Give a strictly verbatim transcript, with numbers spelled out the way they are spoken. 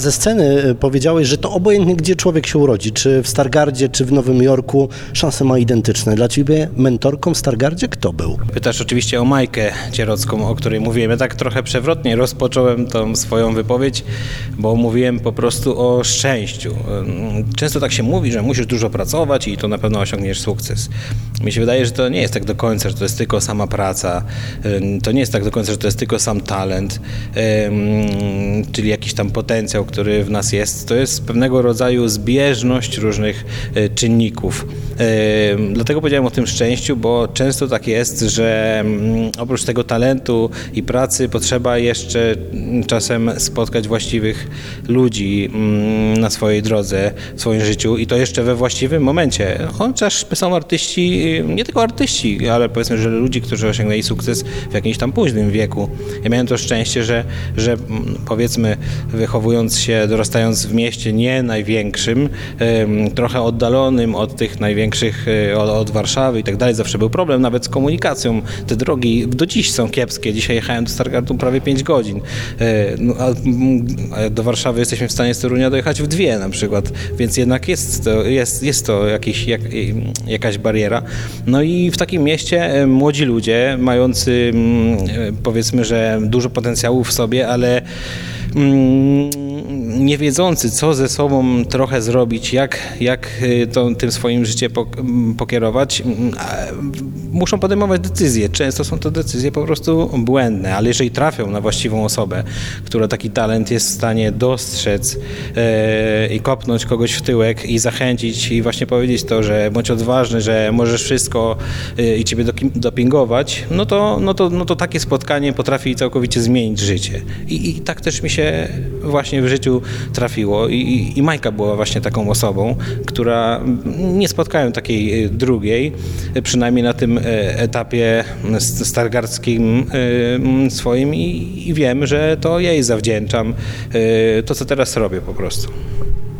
Ze sceny powiedziałeś, że to obojętnie gdzie człowiek się urodzi, czy w Stargardzie, czy w Nowym Jorku, szanse ma identyczne. Dla ciebie mentorką w Stargardzie kto był? Pytasz oczywiście o Majkę Cierocką, o której mówiłem. Ja tak trochę przewrotnie rozpocząłem tą swoją wypowiedź, bo mówiłem po prostu o szczęściu. Często tak się mówi, że musisz dużo pracować i to na pewno osiągniesz sukces. Mi się wydaje, że to nie jest tak do końca, że to jest tylko sama praca, to nie jest tak do końca, że to jest tylko sam talent, czyli jakiś tam potencjał, który w nas jest. To jest pewnego rodzaju zbieżność różnych czynników. Dlatego powiedziałem o tym szczęściu, bo często tak jest, że oprócz tego talentu i pracy potrzeba jeszcze czasem spotkać właściwych ludzi na swojej drodze, w swoim życiu i to jeszcze we właściwym momencie. Chociaż są artyści, nie tylko artyści, ale powiedzmy, że ludzi, którzy osiągnęli sukces w jakimś tam późnym wieku. Ja miałem to szczęście, że, że powiedzmy wychowując się, dorastając w mieście nie największym, trochę oddalonym od tych największych, od, od Warszawy i tak dalej, zawsze był problem nawet z komunikacją. Te drogi do dziś są kiepskie. Dzisiaj jechałem do Stargardu prawie pięć godzin. No, a do Warszawy jesteśmy w stanie z Torunia dojechać w dwie na przykład, więc jednak jest to, jest, jest to jakiś, jak, jakaś bariera. No i w takim mieście młodzi ludzie, mający powiedzmy, że dużo potencjału w sobie, ale nie wiedzący, co ze sobą trochę zrobić, jak, jak to, tym swoim życiem pokierować, muszą podejmować decyzje. Często są to decyzje po prostu błędne, ale jeżeli trafią na właściwą osobę, która taki talent jest w stanie dostrzec e, i kopnąć kogoś w tyłek i zachęcić i właśnie powiedzieć to, że bądź odważny, że możesz wszystko e, i ciebie dopingować, no to, no, to, no to takie spotkanie potrafi całkowicie zmienić życie. I, i tak też mi się właśnie w życiu trafiło i, i Majka była właśnie taką osobą, która nie spotkałem takiej drugiej, przynajmniej na tym etapie stargardzkim swoim i, i wiem, że to jej zawdzięczam to, co teraz robię po prostu.